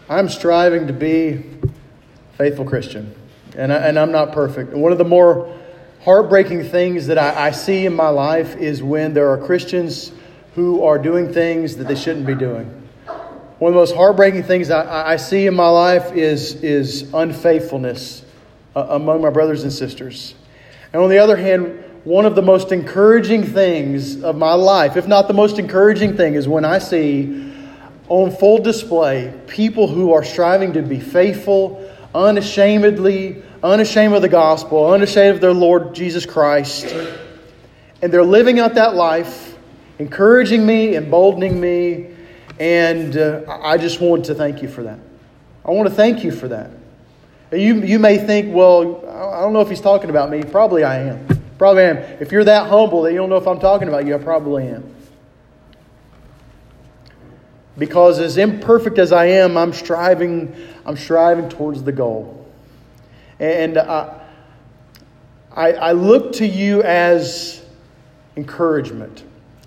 I'm striving to be a faithful Christian, and I'm not perfect. And one of the more heartbreaking things that I see in my life is when there are Christians who are doing things that they shouldn't be doing. One of the most heartbreaking things I see in my life is unfaithfulness among my brothers and sisters. And on the other hand, one of the most encouraging things of my life, if not the most encouraging thing, is when I see on full display people who are striving to be faithful, unashamed of the gospel, unashamed of their Lord Jesus Christ. And they're living out that life, encouraging me, emboldening me. And I just want to thank you for that. I want to thank you for that. You may think, well, I don't know if he's talking about me. Probably I am. Probably am. If you're that humble that you don't know if I'm talking about you, I probably am. Because as imperfect as I am, I'm striving towards the goal. And I look to you as encouragement.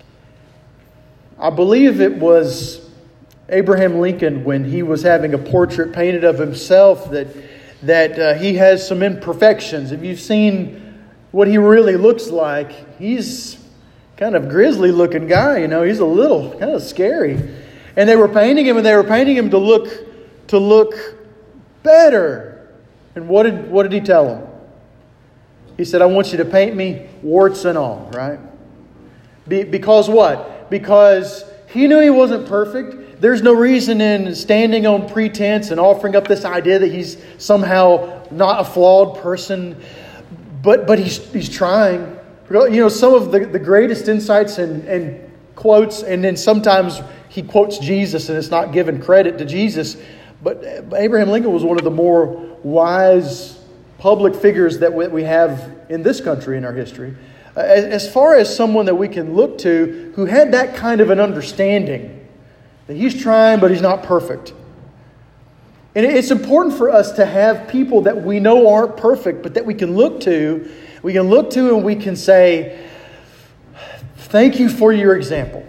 I believe it was Abraham Lincoln, when he was having a portrait painted of himself, that he has some imperfections. If you've seen what he really looks like, he's kind of grisly looking guy. He's a little kind of scary. And they were painting him, to look better. And what did he tell them? He said, I want you to paint me warts and all, right? Because what? Because he knew he wasn't perfect. There's no reason in standing on pretense and offering up this idea that he's somehow not a flawed person. But he's trying. Some of the greatest insights and quotes, and then sometimes he quotes Jesus and it's not given credit to Jesus. But Abraham Lincoln was one of the more wise public figures that we have in this country in our history. As far as someone that we can look to who had that kind of an understanding that he's trying but he's not perfect. And it's important for us to have people that we know aren't perfect but that we can look to. We can look to and we can say, thank you for your example.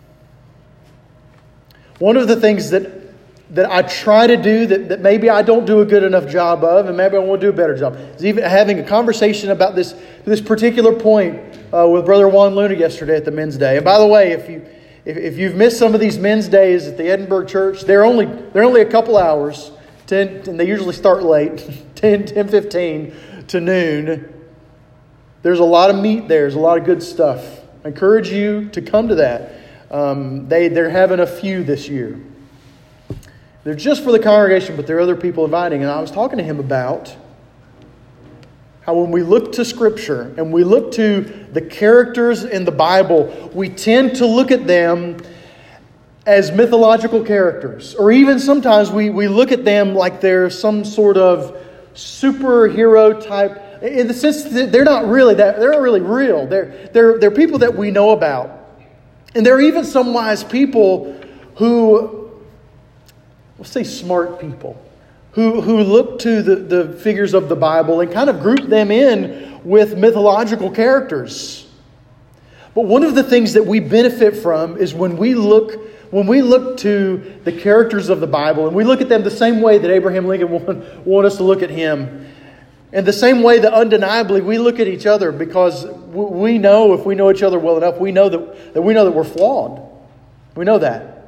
One of the things that I try to do that maybe I don't do a good enough job of, and maybe I want to do a better job, is even having a conversation about this particular point with Brother Juan Luna yesterday at the Men's Day. And by the way, if you've missed some of these Men's Days at the Edinburgh Church, they're only a couple hours, 10, and they usually start late, 10:15 to noon. There's a lot of meat there. There's a lot of good stuff. I encourage you to come to that. They're having a few this year. They're just for the congregation, but there are other people inviting. And I was talking to him about how when we look to Scripture and we look to the characters in the Bible, we tend to look at them as mythological characters. Or even sometimes we look at them like they're some sort of superhero type, in the sense that they're not really real. They're people that we know about. And there are even some wise people who, let's say smart people, who look to the figures of the Bible and kind of group them in with mythological characters. But one of the things that we benefit from is when we look to the characters of the Bible and we look at them the same way that Abraham Lincoln wanted us to look at him. And the same way that undeniably we look at each other, because we know, if we know each other well enough, we know that we're flawed. We know that.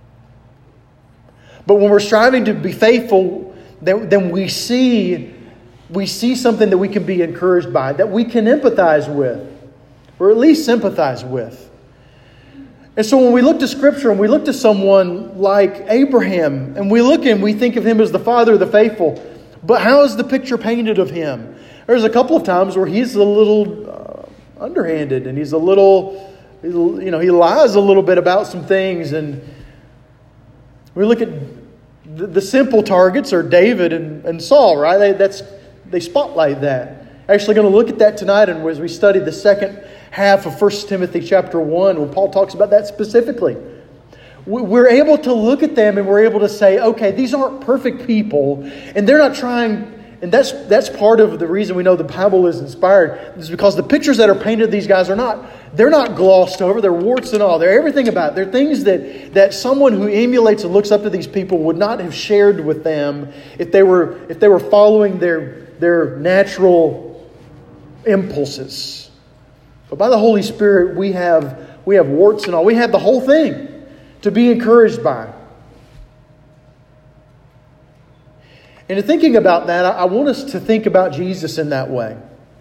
But when we're striving to be faithful, then we see something that we can be encouraged by, that we can empathize with, or at least sympathize with. And so when we look to Scripture and we look to someone like Abraham, and we look and we think of him as the father of the faithful, but how is the picture painted of him? There's a couple of times where he's a little underhanded, and he lies a little bit about some things. And we look at the simple targets are David and Saul, right? They spotlight that. Actually going to look at that tonight, and as we study the second half of 1 Timothy chapter 1, when Paul talks about that specifically. We're able to look at them and we're able to say, okay, these aren't perfect people, and they're not trying And that's part of the reason we know the Bible is inspired, is because the pictures that are painted of these guys they're not glossed over. They're warts and all. They're everything about it. They're things that someone who emulates and looks up to these people would not have shared with them if they were following their natural impulses. But by the Holy Spirit, we have warts and all. We have the whole thing to be encouraged by. And in thinking about that, I want us to think about Jesus in that way.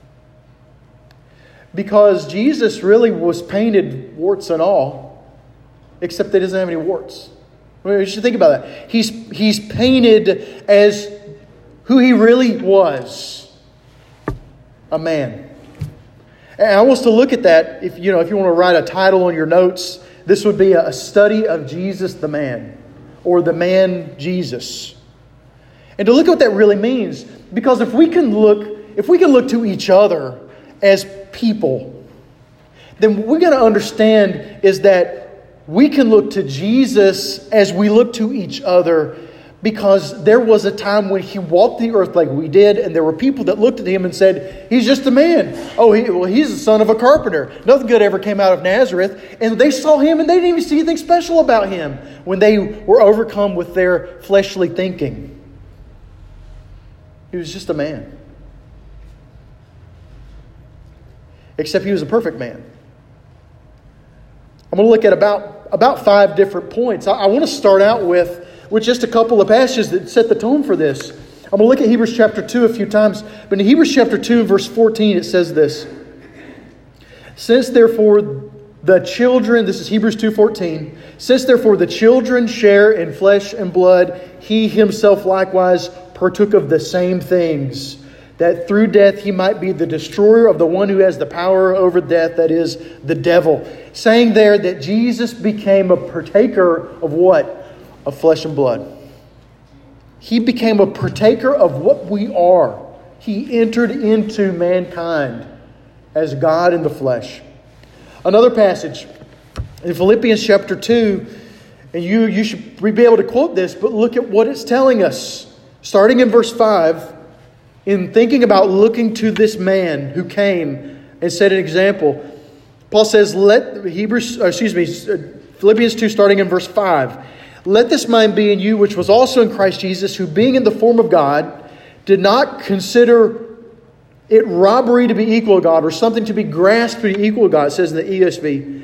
Because Jesus really was painted warts and all, except that he doesn't have any warts. You should think about that. He's painted as who he really was, a man. And I want us to look at that. If you want to write a title on your notes, this would be a study of Jesus the man, or the man Jesus. And to look at what that really means, because if we can look to each other as people, then what we got to understand is that we can look to Jesus as we look to each other, because there was a time when he walked the earth like we did, and there were people that looked at him and said, he's just a man. Oh, he's the son of a carpenter. Nothing good ever came out of Nazareth. And they saw him and they didn't even see anything special about him when they were overcome with their fleshly thinking. He was just a man. Except he was a perfect man. I'm going to look at about 5 different points. I want to start out with just a couple of passages that set the tone for this. I'm going to look at Hebrews chapter 2 a few times. But in Hebrews chapter 2, verse 14, it says this. Since therefore the children, this is Hebrews 2:14. Since therefore the children share in flesh and blood, he himself likewise partook of the same things, that through death he might be the destroyer of the one who has the power over death, that is, the devil. Saying there that Jesus became a partaker of what? Of flesh and blood. He became a partaker of what we are. He entered into mankind as God in the flesh. Another passage in Philippians chapter 2, and you should be able to quote this, but look at what it's telling us. Starting in verse 5, in thinking about looking to this man who came and set an example, Paul says, Philippians 2, starting in verse 5, let this mind be in you, which was also in Christ Jesus, who being in the form of God, did not consider it robbery to be equal to God, or something to be grasped to be equal to God, it says in the ESV.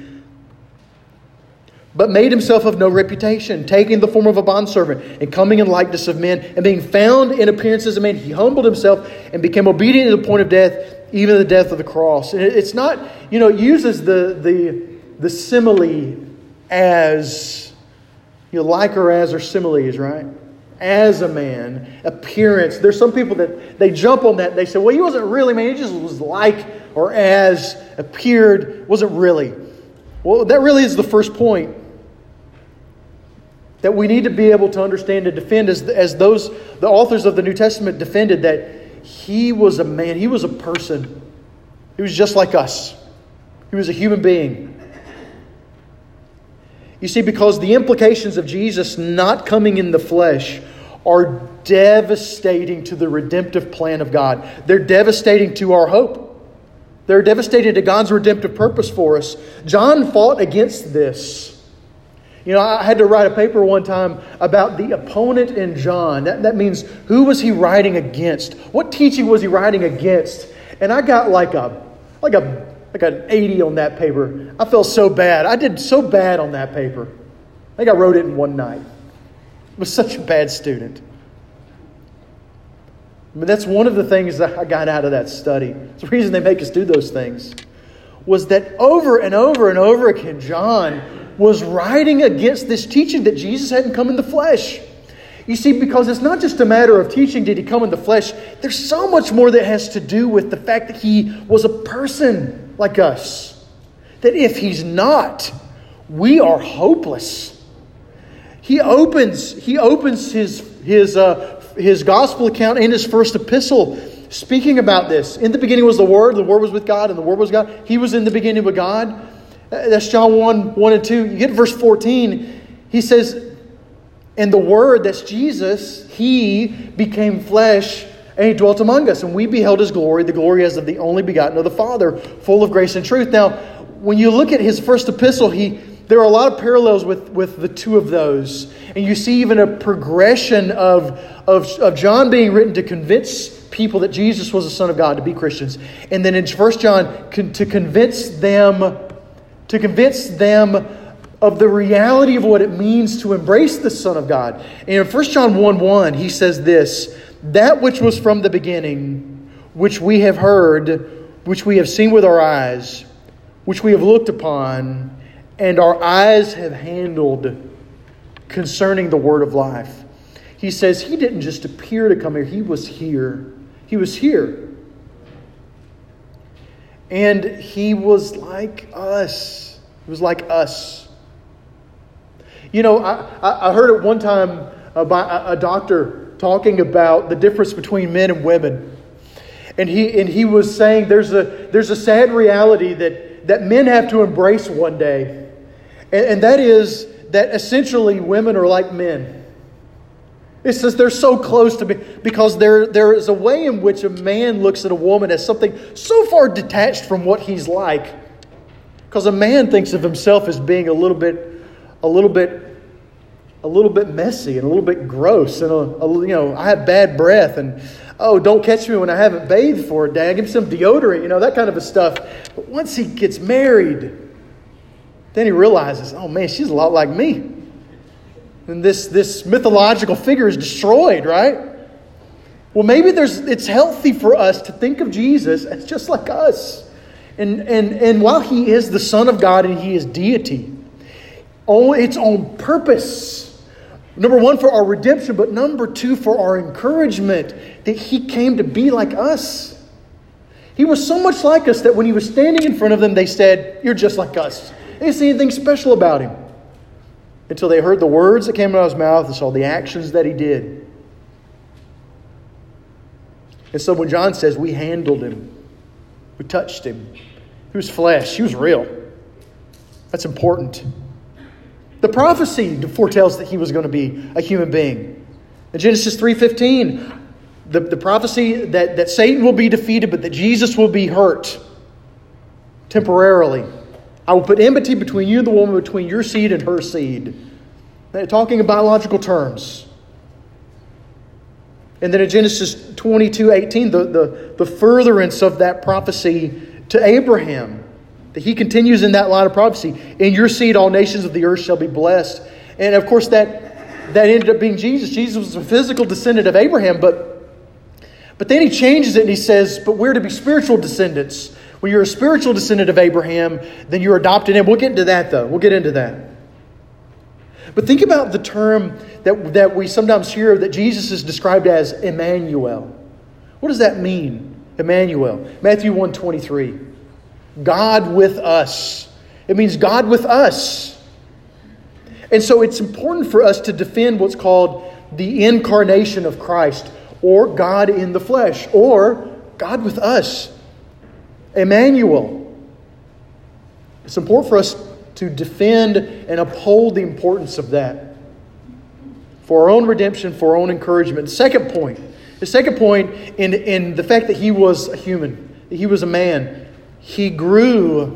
But made himself of no reputation, taking the form of a bondservant, and coming in likeness of men, and being found in appearance as a man, he humbled himself and became obedient to the point of death, even the death of the cross. And it's not, it uses the simile as, like or as are similes, right? As a man, appearance. There's some people that they jump on that. They say, well, he wasn't really man. He just was like or as, appeared, wasn't really. Well, that really is the first point that we need to be able to understand and defend, as the authors of the New Testament defended, that he was a man. He was a person. He was just like us. He was a human being. You see, because the implications of Jesus not coming in the flesh are devastating to the redemptive plan of God. They're devastating to our hope. They're devastating to God's redemptive purpose for us. John fought against this. I had to write a paper one time about the opponent in John. That means, who was he writing against? What teaching was he writing against? And I got like an 80 on that paper. I felt so bad. I did so bad on that paper. I think I wrote it in one night. I was such a bad student. But that's one of the things that I got out of that study. It's the reason they make us do those things. Was that over and over and over again, John was writing against this teaching that Jesus hadn't come in the flesh. You see, because it's not just a matter of teaching, did he come in the flesh? There's so much more that has to do with the fact that he was a person like us. That if he's not, we are hopeless. He opens his gospel account in his first epistle, speaking about this. In the beginning was the Word was with God, and the Word was God. He was in the beginning with God. That's John 1 and 2. You get verse 14. He says, and the Word, that's Jesus, He became flesh And He dwelt among us, and we beheld His glory, the glory as of the only begotten of the Father, full of grace and truth. Now, when you look at his first epistle, there are a lot of parallels with the two of those. And you see even a progression of John being written to convince people that Jesus was the Son of God, to be Christians. And then in 1 John, to convince them of the reality of what it means to embrace the Son of God. And in 1 John 1:1, he says this, "That which was from the beginning, which we have heard, which we have seen with our eyes, which we have looked upon, and our eyes have handled concerning the word of life." He says He didn't just appear to come here. He was here. He was here. And He was like us. He was like us. You know, I heard at one time by a doctor talking about the difference between men and women. And he was saying there's a sad reality that men have to embrace one day. And that is that essentially women are like men. It says they're so close to me because there is a way in which a man looks at a woman as something so far detached from what he's like. Because a man thinks of himself as being a little bit messy and a little bit gross, and I have bad breath, and don't catch me when I haven't bathed for a day. I give him some deodorant, that kind of a stuff. But once he gets married, then he realizes, oh man, she's a lot like me. And this mythological figure is destroyed, right? Well, maybe it's healthy for us to think of Jesus as just like us. And while He is the Son of God and He is deity, it's on purpose. Number one, for our redemption, but number two, for our encouragement, that He came to be like us. He was so much like us that when He was standing in front of them, they said, "You're just like us." They didn't see anything special about Him until they heard the words that came out of His mouth and saw the actions that He did. And so when John says we handled Him, we touched Him, He was flesh, He was real. That's important. The prophecy foretells that He was going to be a human being. In Genesis 3:15, the prophecy that Satan will be defeated, but that Jesus will be hurt temporarily. "I will put enmity between you and the woman, between your seed and her seed." They're talking in biological terms. And then in Genesis 22:18, the furtherance of that prophecy to Abraham, that he continues in that line of prophecy. "In your seed all nations of the earth shall be blessed." And of course that ended up being Jesus. Jesus was a physical descendant of Abraham, but then He changes it and He says, but we're to be spiritual descendants. When you're a spiritual descendant of Abraham, then you're adopted in. We'll get into that though. We'll get into that. But think about the term that we sometimes hear that Jesus is described as Emmanuel. What does that mean? Emmanuel. Matthew 1:23. God with us. It means God with us. And so it's important for us to defend what's called the incarnation of Christ, or God in the flesh, or God with us. Emmanuel. It's important for us to defend and uphold the importance of that for our own redemption, for our own encouragement. The second point in the fact that He was a human, that He was a man, He grew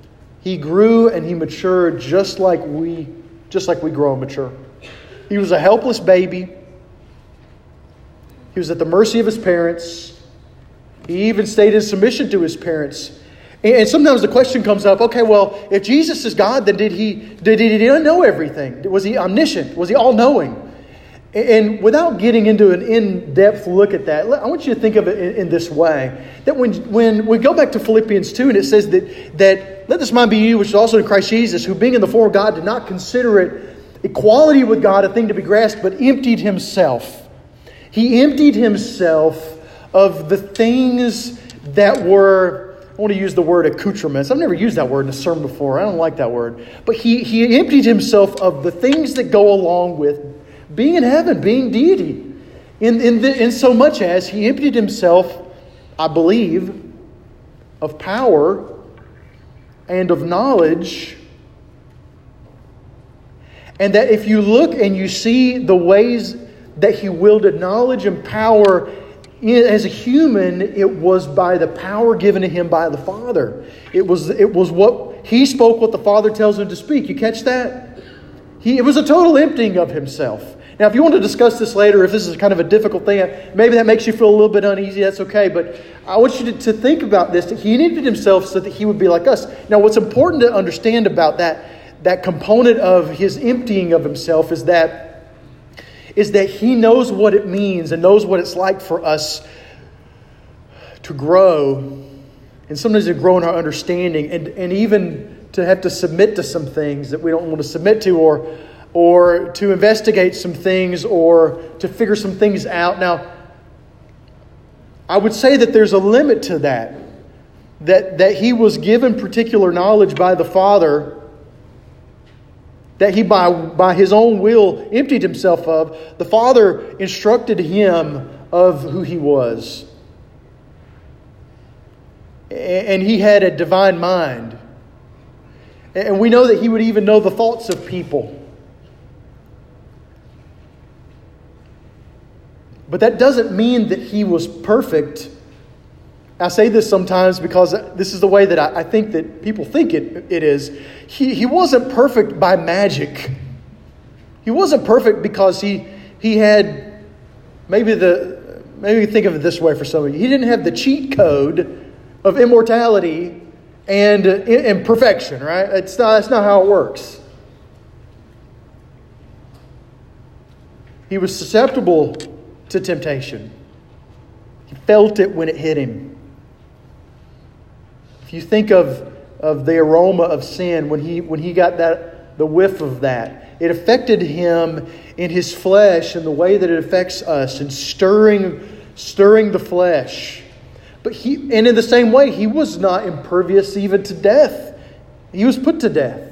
and He matured just like we grow and mature. He was a helpless baby. He was at the mercy of His parents. He even stayed in submission to His parents. And sometimes the question comes up, okay, well, if Jesus is God, then did He know everything? Was He omniscient? Was He all-knowing? And without getting into an in-depth look at that, I want you to think of it in this way. That when we go back to Philippians 2, and it says that let this mind be you, which is also in Christ Jesus, who being in the form of God did not consider it equality with God a thing to be grasped, but emptied Himself. He emptied Himself of the things that were, I want to use the word accoutrements. I've never used that word in a sermon before. I don't like that word. But He emptied Himself of the things that go along with being in heaven, being deity. In so much as He emptied Himself, I believe, of power and of knowledge. And that if you look and you see the ways that He wielded knowledge and power as a human, it was by the power given to him by the Father. It was what he spoke, what the Father tells him to speak. You catch that? It was a total emptying of himself. Now, if you want to discuss this later, if this is kind of a difficult thing, maybe that makes you feel a little bit uneasy, that's okay. But I want you to think about this, that he emptied himself so that he would be like us. Now, what's important to understand about that component of his emptying of himself is that he knows what it means and knows what it's like for us to grow, and sometimes to grow in our understanding, and even to have to submit to some things that we don't want to submit to, or to investigate some things, or to figure some things out. Now, I would say that there's a limit to that he was given particular knowledge by the Father, that he by his own will emptied himself of. The Father instructed him of who he was. And he had a divine mind. And we know that he would even know the thoughts of people. But that doesn't mean that he was perfect. I say this sometimes because this is the way that I think that people think it is. He wasn't perfect by magic. He wasn't perfect because he had maybe think of it this way for some of you. He didn't have the cheat code of immortality and perfection, right? That's not how it works. He was susceptible to temptation. He felt it when it hit him. If you think of the aroma of sin when he got the whiff of that, it affected him in his flesh in the way that it affects us, in stirring the flesh. And in the same way, he was not impervious even to death. He was put to death.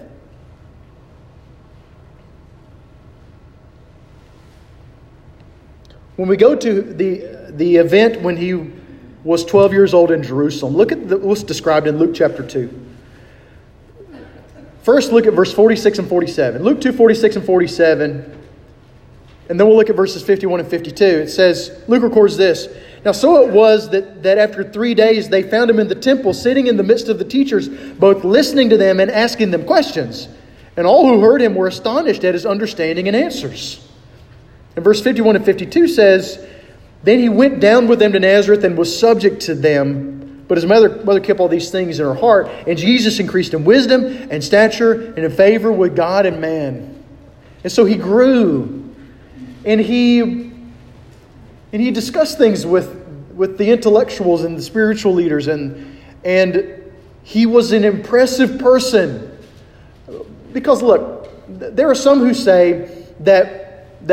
When we go to the event when he was 12 years old in Jerusalem, look at what's described in Luke chapter 2. First, look at verse 46 and 47. Luke 2, 46 and 47. And then we'll look at verses 51 and 52. It says, Luke records this. Now, so it was that after 3 days they found him in the temple, sitting in the midst of the teachers, both listening to them and asking them questions. And all who heard him were astonished at his understanding and answers. And verse 51 and 52 says, Then he went down with them to Nazareth and was subject to them. But his mother kept all these things in her heart. And Jesus increased in wisdom and stature and in favor with God and man. And so he grew. And he discussed things with the intellectuals and the spiritual leaders. And he was an impressive person. Because look, there are some who say that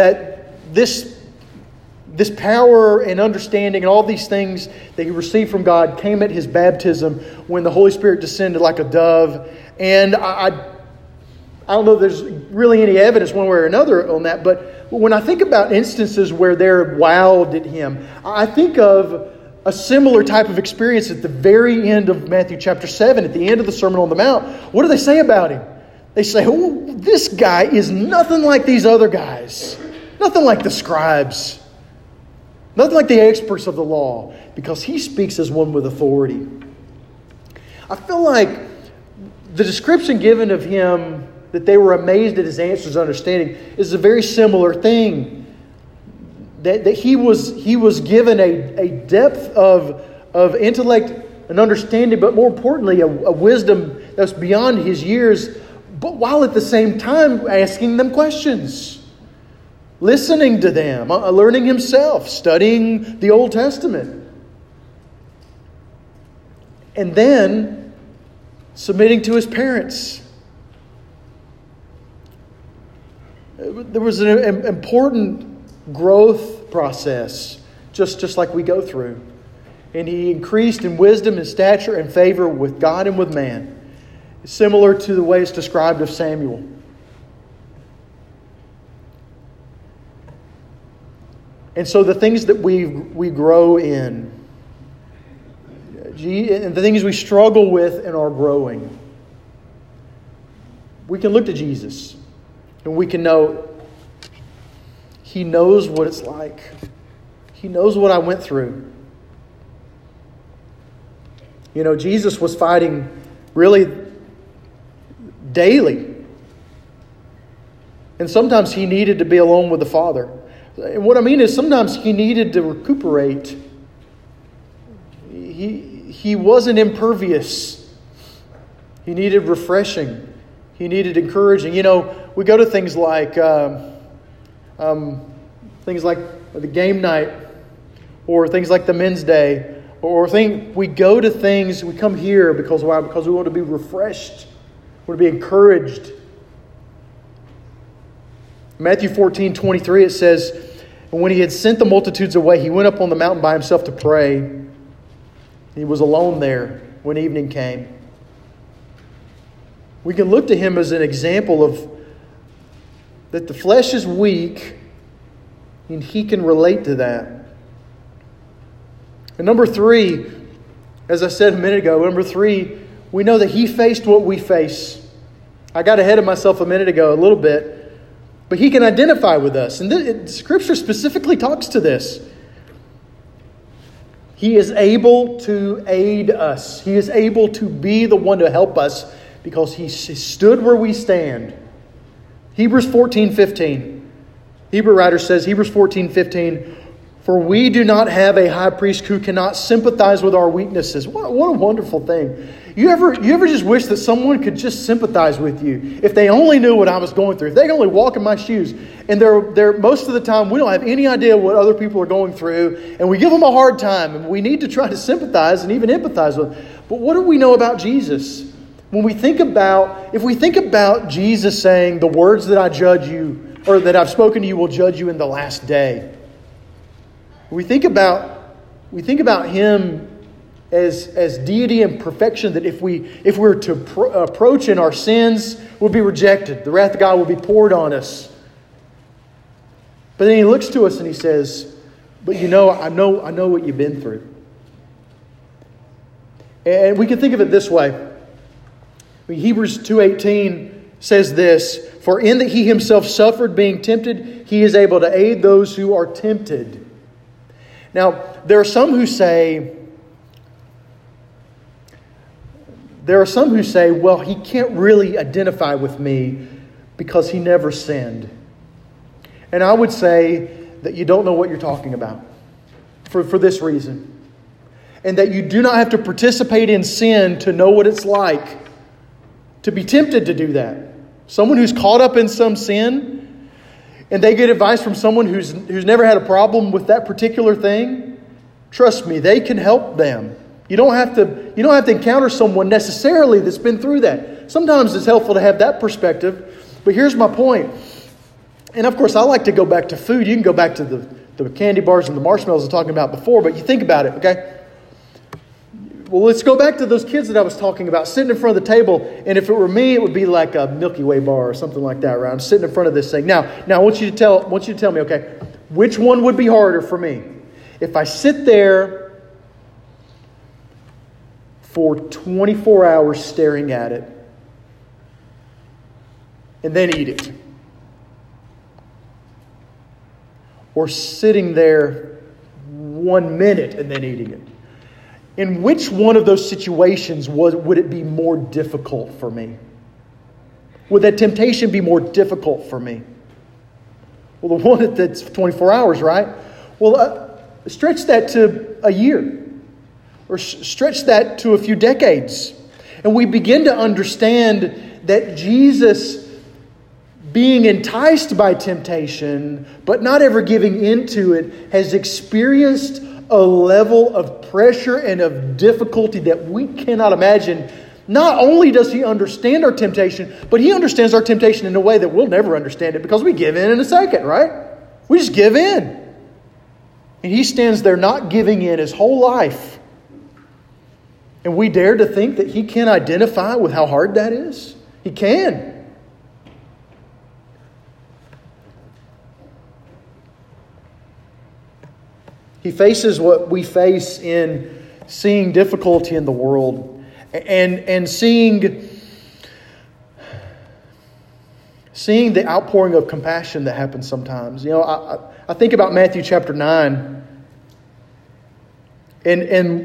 this power and understanding and all these things that he received from God came at his baptism when the Holy Spirit descended like a dove. And I don't know if there's really any evidence one way or another on that, but when I think about instances where they're wowed at him, I think of a similar type of experience at the very end of Matthew chapter 7, at the end of the Sermon on the Mount. What do they say about him? They say, oh, this guy is nothing like these other guys. Nothing like the scribes. Nothing like the experts of the law. Because he speaks as one with authority. I feel like the description given of him, that they were amazed at his answers and understanding, is a very similar thing. That he was given a depth of intellect and understanding, but more importantly, a wisdom that's beyond his years, but while at the same time asking them questions. Listening to them, learning himself, studying the Old Testament. And then submitting to his parents. There was an important growth process, just like we go through. And he increased in wisdom and stature and favor with God and with man. Similar to the way it's described of Samuel. And so the things that we grow in, and the things we struggle with in our growing, we can look to Jesus and we can know He knows what it's like. He knows what I went through. You know, Jesus was fighting really daily. And sometimes He needed to be alone with the Father. And what I mean is sometimes He needed to recuperate. He wasn't impervious. He needed refreshing. He needed encouraging. You know, we go to things like the game night, or things like the men's day, we go to things, we come here because why? Because we want to be refreshed. We want to be encouraged. Matthew 14:23, it says, "And when He had sent the multitudes away, He went up on the mountain by Himself to pray. He was alone there when evening came." We can look to Him as an example of that the flesh is weak, and He can relate to that. And number 3, as I said a minute ago, we know that He faced what we face. I got ahead of myself a minute ago a little bit, but He can identify with us. And Scripture specifically talks to this. He is able to aid us. He is able to be the one to help us because He stood where we stand. Hebrews 14:15. Hebrew writer says, Hebrews 14:15, "For we do not have a high priest who cannot sympathize with our weaknesses." What a wonderful thing. You ever just wish that someone could just sympathize with you? If they only knew what I was going through. If they could only walk in my shoes. And they're most of the time, we don't have any idea what other people are going through. And we give them a hard time. And we need to try to sympathize and even empathize with them. But what do we know about Jesus? If we think about Jesus saying, "The words that I judge you, or that I've spoken to you, will judge you in the last day." We think about Him as deity and perfection, that if we were to approach in our sins, would be rejected. The wrath of God will be poured on us. But then He looks to us and He says, "But I know what you've been through." And we can think of it this way. Hebrews 2:18 says this, "For in that He Himself suffered being tempted, He is able to aid those who are tempted." Now, there are some who say, well, He can't really identify with me because He never sinned. And I would say that you don't know what you're talking about for this reason. And that you do not have to participate in sin to know what it's like to be tempted to do that. Someone who's caught up in some sin and they get advice from someone who's never had a problem with that particular thing, trust me, they can help them. You don't have to encounter someone necessarily that's been through that. Sometimes it's helpful to have that perspective. But here's my point. And of course, I like to go back to food. You can go back to the candy bars and the marshmallows I was talking about before, but you think about it, okay? Well, let's go back to those kids that I was talking about, sitting in front of the table. And if it were me, it would be like a Milky Way bar or something like that, right? I'm sitting in front of this thing. Now I want you to tell me, okay, which one would be harder for me? If I sit there for 24 hours staring at it and then eat it, or sitting there 1 minute and then eating it. In which one of those situations would it be more difficult for me? Would that temptation be more difficult for me? Well, the one that's 24 hours, right? Well, stretch that to a year. Or stretch that to a few decades. And we begin to understand that Jesus, being enticed by temptation, but not ever giving into it, has experienced a level of pressure and of difficulty that we cannot imagine. Not only does He understand our temptation, but He understands our temptation in a way that we'll never understand it, because we give in a second, right? We just give in. And He stands there not giving in His whole life. And we dare to think that He can identify with how hard that is? He can. He faces what we face in seeing difficulty in the world and seeing the outpouring of compassion that happens sometimes. You know, I think about Matthew chapter 9 And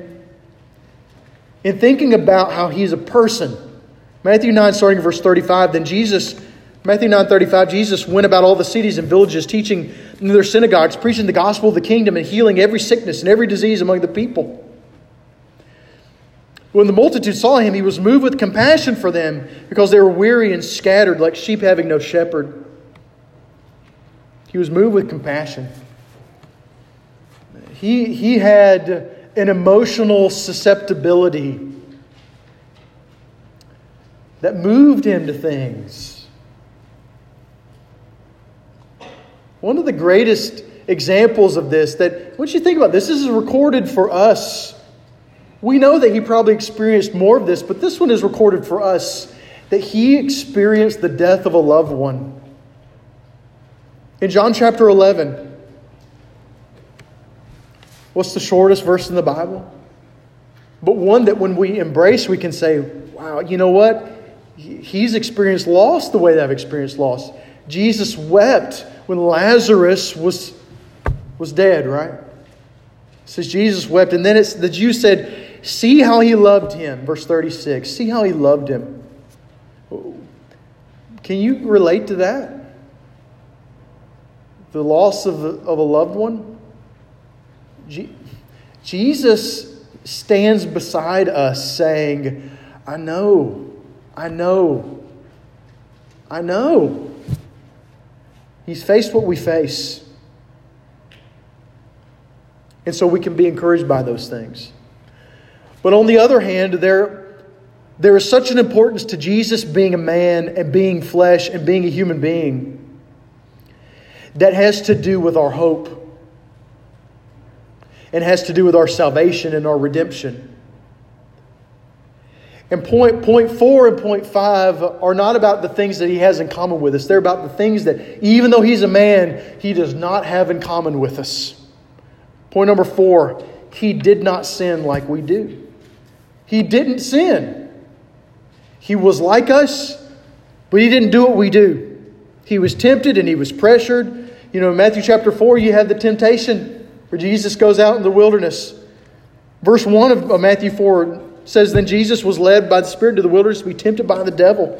in thinking about how He's a person, Matthew 9, starting in verse 35, Matthew 9:35, Jesus went about all the cities and villages, teaching in their synagogues, preaching the gospel of the kingdom, and healing every sickness and every disease among the people. When the multitude saw Him, He was moved with compassion for them, because they were weary and scattered, like sheep having no shepherd. He was moved with compassion. He had an emotional susceptibility that moved Him to things. One of the greatest examples of this, that once you think about this is recorded for us. We know that He probably experienced more of this, but this one is recorded for us, that He experienced the death of a loved one. In John chapter 11, what's the shortest verse in the Bible? But one that when we embrace, we can say, wow, you know what? He's experienced loss the way that I've experienced loss. Jesus wept when Lazarus was dead, right? It says Jesus wept. And then the Jews said, see how He loved him. Verse 36. See how He loved him. Can you relate to that? The loss of a loved one? Jesus stands beside us saying, I know. He's faced what we face. And so we can be encouraged by those things. But on the other hand, there is such an importance to Jesus being a man and being flesh and being a human being that has to do with our hope and has to do with our salvation and our redemption. And point 4 and point 5 are not about the things that He has in common with us. They're about the things that, even though He's a man, He does not have in common with us. Point number 4, He did not sin like we do. He didn't sin. He was like us, but He didn't do what we do. He was tempted and He was pressured. You know, in Matthew chapter 4, you have the temptation where Jesus goes out in the wilderness. Verse 1 of Matthew 4 says, then Jesus was led by the Spirit to the wilderness to be tempted by the devil.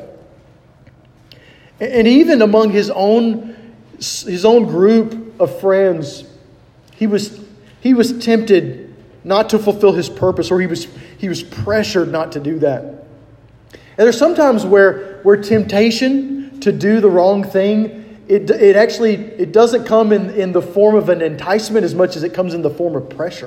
And even among his own group of friends, he was tempted not to fulfill his purpose, or he was pressured not to do that. And there's sometimes where temptation to do the wrong thing, it doesn't come in the form of an enticement as much as it comes in the form of pressure.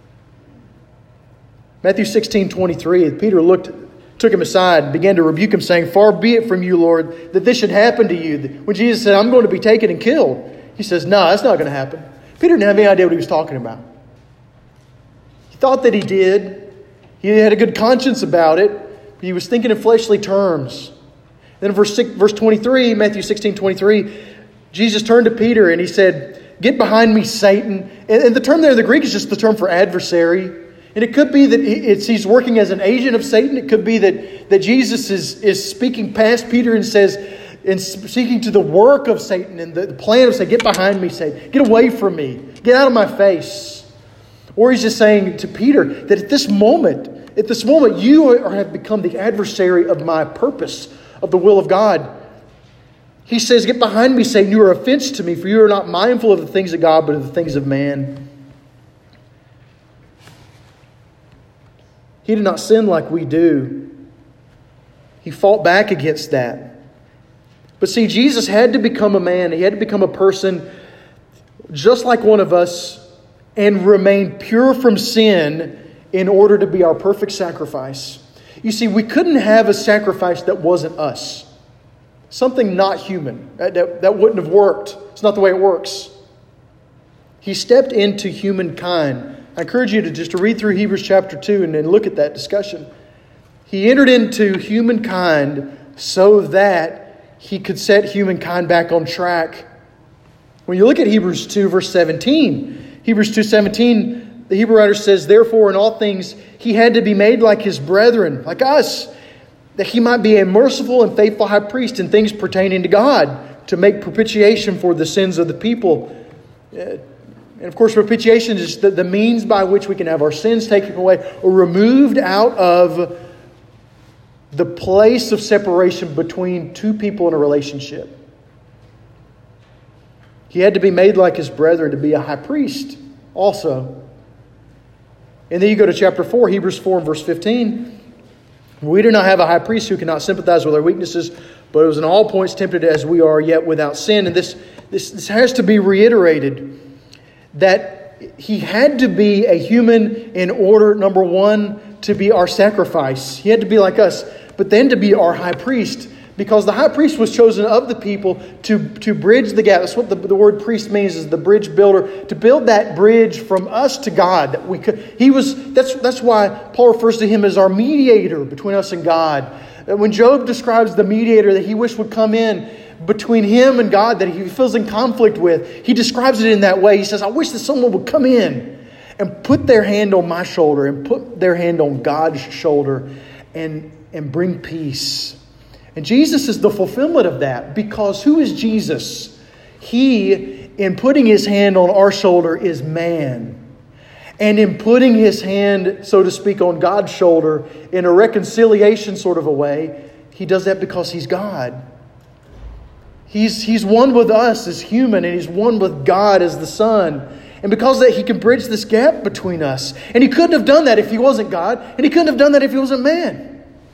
Matthew 16:23, Peter took him aside and began to rebuke him, saying, far be it from you, Lord, that this should happen to you. When Jesus said, I'm going to be taken and killed, He says, no, that's not going to happen. Peter didn't have any idea what he was talking about. He thought that he did. He had a good conscience about it. But he was thinking in fleshly terms. Then in verse 23, Matthew 16:23, Jesus turned to Peter and He said, get behind me, Satan. And the term there in the Greek is just the term for adversary. And it could be that He's working as an agent of Satan. It could be that Jesus is speaking past Peter and speaking to the work of Satan and the plan of Satan. Get behind me, Satan. Get away from me. Get out of my face. Or He's just saying to Peter that at this moment, you have become the adversary of my purpose, of the will of God. He says, get behind me, Satan. You are an offense to me, for you are not mindful of the things of God, but of the things of man. He did not sin like we do. He fought back against that. But see, Jesus had to become a man. He had to become a person just like one of us and remain pure from sin in order to be our perfect sacrifice. You see, we couldn't have a sacrifice that wasn't us. Something not human. That wouldn't have worked. It's not the way it works. He stepped into humankind. I encourage you to read through Hebrews chapter 2 and then look at that discussion. He entered into humankind so that He could set humankind back on track. When you look at Hebrews 2 verse 17, Hebrews 2:17, the Hebrew writer says, therefore in all things He had to be made like His brethren, like us, that He might be a merciful and faithful high priest in things pertaining to God, to make propitiation for the sins of the people. And of course, propitiation is the means by which we can have our sins taken away or removed out of the place of separation between two people in a relationship. He had to be made like his brethren to be a high priest also. And then you go to chapter 4, Hebrews 4 and verse 15. We do not have a high priest who cannot sympathize with our weaknesses, but was in all points tempted as we are, yet without sin. And this has to be reiterated, that he had to be a human in order, number one, to be our sacrifice. He had to be like us, but then to be our high priest. Because the high priest was chosen of the people to bridge the gap. That's what the word priest means, is the bridge builder. To build that bridge from us to God. That we could. That's why Paul refers to him as our mediator between us and God. When Job describes the mediator that he wished would come in between him and God, that he feels in conflict with, he describes it in that way. He says, I wish that someone would come in and put their hand on my shoulder and put their hand on God's shoulder and bring peace. And Jesus is the fulfillment of that, because who is Jesus? He, in putting his hand on our shoulder, is man. And in putting his hand, so to speak, on God's shoulder in a reconciliation sort of a way, he does that because he's God. He's one with us as human, and he's one with God as the Son. And because of that, he can bridge this gap between us. And he couldn't have done that if he wasn't God, and he couldn't have done that if he wasn't man.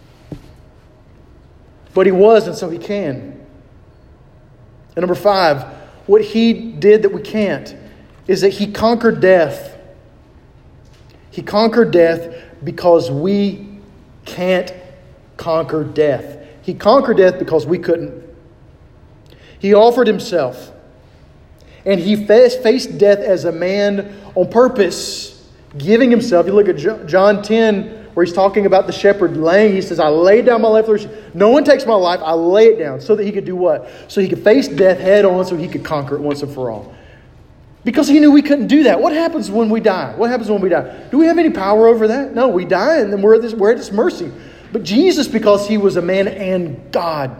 But he was, and so he can. And number 5, what he did that we can't is that he conquered death. He conquered death because we can't conquer death. He conquered death because we couldn't. He offered himself. And he faced death as a man on purpose, giving himself. You look at John 10, where he's talking about the shepherd laying. He says, I laid down my life for the sheep. No one takes my life. I lay it down so that he could do what? So he could face death head on, so he could conquer it once and for all. Because he knew we couldn't do that. What happens when we die? What happens when we die? Do we have any power over that? No, we die and then we're at this mercy. But Jesus, because he was a man and God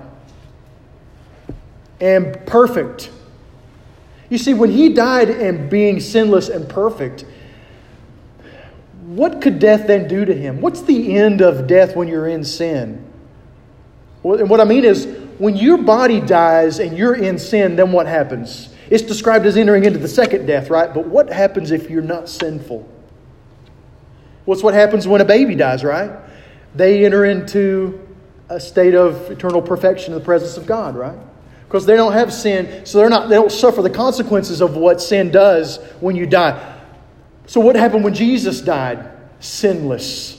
and perfect. You see, when he died and being sinless and perfect, what could death then do to him? What's the end of death when you're in sin? And what I mean is, when your body dies and you're in sin, then what happens? It's described as entering into the second death, right? But what happens if you're not sinful? What's what happens when a baby dies, right? They enter into a state of eternal perfection in the presence of God, right? Because they don't have sin, so they don't suffer the consequences of what sin does when you die. So what happened when Jesus died? Sinless.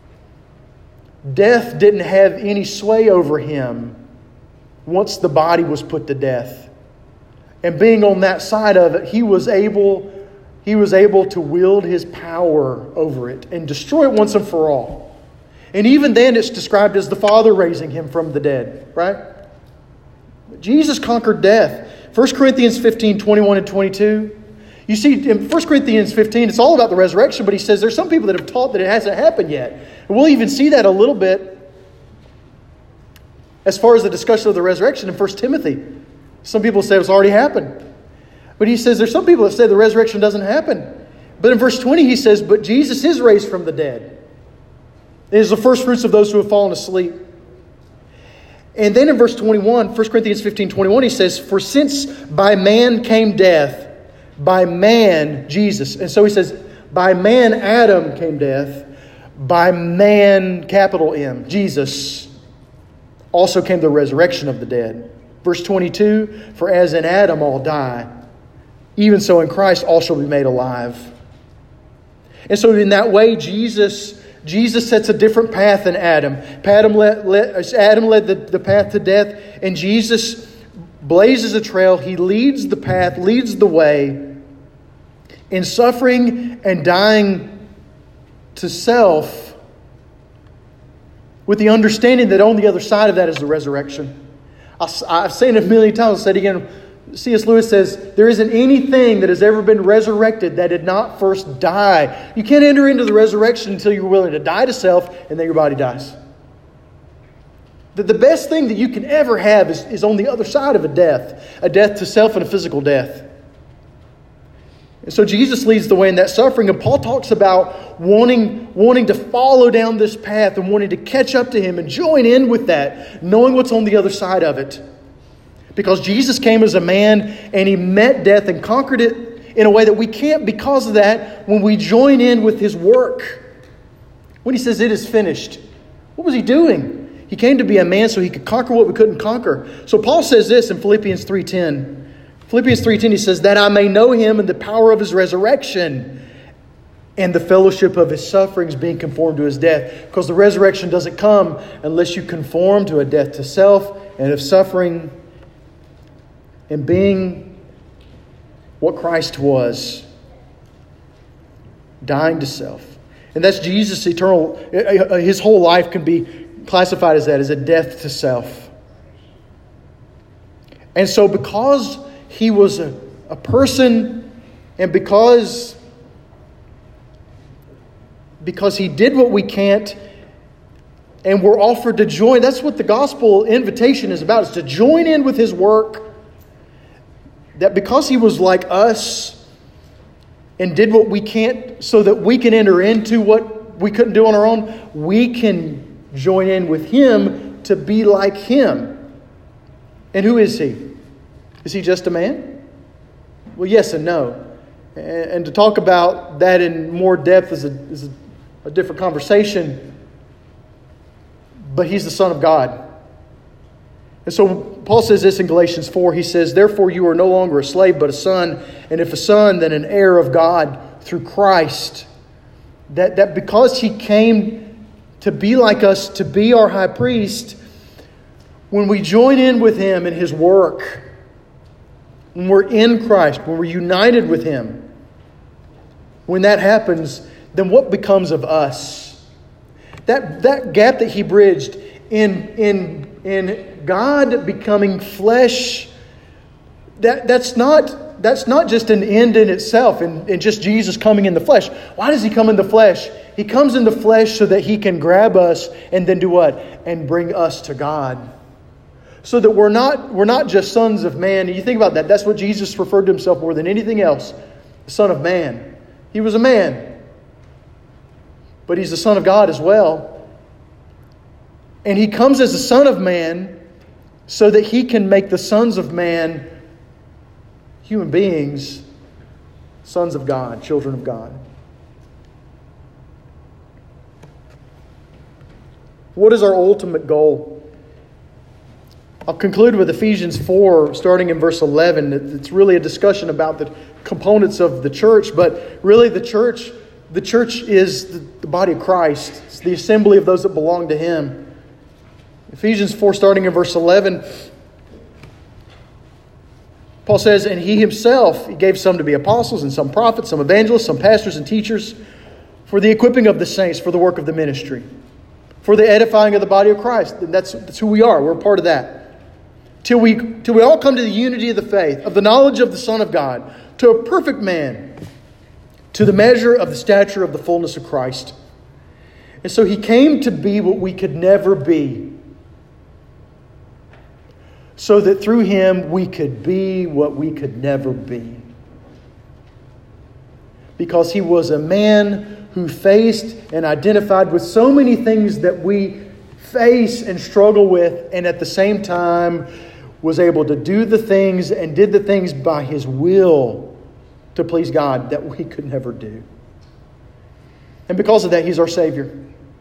Death didn't have any sway over him once the body was put to death. And being on that side of it, he was able to wield his power over it and destroy it once and for all. And even then it's described as the Father raising him from the dead, right? Jesus conquered death. 1 Corinthians 15, 21 and 22. You see, in 1 Corinthians 15, it's all about the resurrection, but he says there's some people that have taught that it hasn't happened yet. And we'll even see that a little bit as far as the discussion of the resurrection in 1 Timothy. Some people say it's already happened. But he says there's some people that say the resurrection doesn't happen. But in verse 20 he says, but Jesus is raised from the dead. It is the first fruits of those who have fallen asleep. And then in verse 21, 1 Corinthians 15, 21, he says, for since by man came death, by man, Jesus. And so he says, by man, Adam, came death. By man, capital M, Jesus, also came the resurrection of the dead. Verse 22, for as in Adam all die, even so in Christ all shall be made alive. And so in that way, Jesus sets a different path than Adam. Adam led the path to death, and Jesus blazes a trail. He leads the path, leads the way in suffering and dying to self, with the understanding that on the other side of that is the resurrection. I've said it a million times. I'll say it again. C.S. Lewis says, there isn't anything that has ever been resurrected that did not first die. You can't enter into the resurrection until you're willing to die to self, and then your body dies. The best thing that you can ever have is on the other side of a death to self and a physical death. And so Jesus leads the way in that suffering. And Paul talks about wanting to follow down this path and wanting to catch up to Him and join in with that, knowing what's on the other side of it. Because Jesus came as a man and He met death and conquered it in a way that we can't because of that when we join in with His work. When He says it is finished, what was He doing? He came to be a man so He could conquer what we couldn't conquer. So Paul says this in Philippians 3:10. Philippians 3:10, he says, that I may know Him and the power of His resurrection and the fellowship of His sufferings, being conformed to His death. Because the resurrection doesn't come unless you conform to a death to self and of suffering and being what Christ was, dying to self. And that's Jesus' eternal, His whole life can be classified as that, as a death to self. And so because He was a person, and because He did what we can't, and we're offered to join. That's what the gospel invitation is about, is to join in with His work. That because He was like us and did what we can't so that we can enter into what we couldn't do on our own, we can join in with Him to be like Him. And who is He? Is He just a man? Well, yes and no. And to talk about that in more depth is a different conversation. But He's the Son of God. And so Paul says this in Galatians 4. He says, therefore you are no longer a slave but a son. And if a son, then an heir of God through Christ. That because He came to be like us, to be our high priest, when we join in with Him in His work, when we're in Christ, when we're united with Him, when that happens, then what becomes of us? That gap that He bridged in God becoming flesh, that's not just an end in itself, and just Jesus coming in the flesh. Why does He come in the flesh? He comes in the flesh so that He can grab us and then do what? And bring us to God. So that we're not just sons of man. And you think about that. That's what Jesus referred to Himself more than anything else. The Son of Man. He was a man. But He's the Son of God as well. And He comes as the Son of Man so that He can make the sons of man, human beings, sons of God, children of God. What is our ultimate goal? I'll conclude with Ephesians 4, starting in verse 11. It's really a discussion about the components of the church, but really the church is the body of Christ. It's the assembly of those that belong to Him. Ephesians 4, starting in verse 11, Paul says, and He Himself, He gave some to be apostles, and some prophets, some evangelists, some pastors and teachers, for the equipping of the saints, for the work of the ministry, for the edifying of the body of Christ. And that's who we are. We're a part of that. Till we all come to the unity of the faith, of the knowledge of the Son of God, to a perfect man, to the measure of the stature of the fullness of Christ. And so He came to be what we could never be, so that through Him we could be what we could never be. Because He was a man who faced and identified with so many things that we face and struggle with, and at the same time was able to do the things and did the things by His will to please God that we could never do. And because of that, He's our Savior.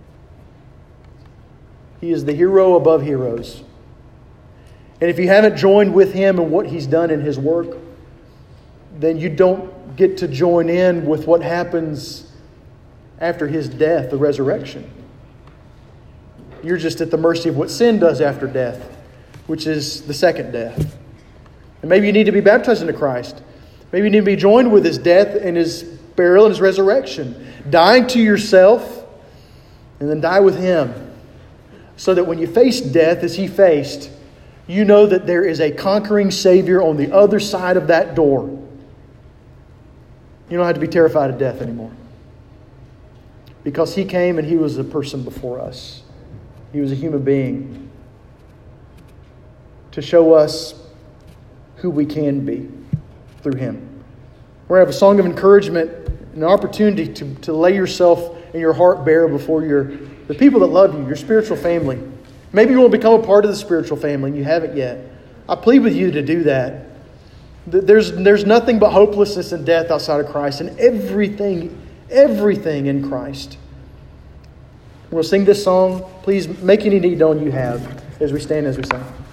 He is the hero above heroes. And if you haven't joined with Him in what He's done in His work, then you don't get to join in with what happens after His death, the resurrection. You're just at the mercy of what sin does after death, which is the second death. And maybe you need to be baptized into Christ. Maybe you need to be joined with His death and His burial and His resurrection. Dying to yourself and then die with Him. So that when you face death as He faced, you know that there is a conquering Savior on the other side of that door. You don't have to be terrified of death anymore. Because He came and He was a person before us. He was a human being to show us who we can be through Him. We're going to have a song of encouragement, an opportunity to lay yourself and your heart bare before the people that love you, your spiritual family. Maybe you want to become a part of the spiritual family and you haven't yet. I plead with you to do that. There's nothing but hopelessness and death outside of Christ, and everything in Christ. We'll sing this song. Please make any need known you have as we stand as we sing.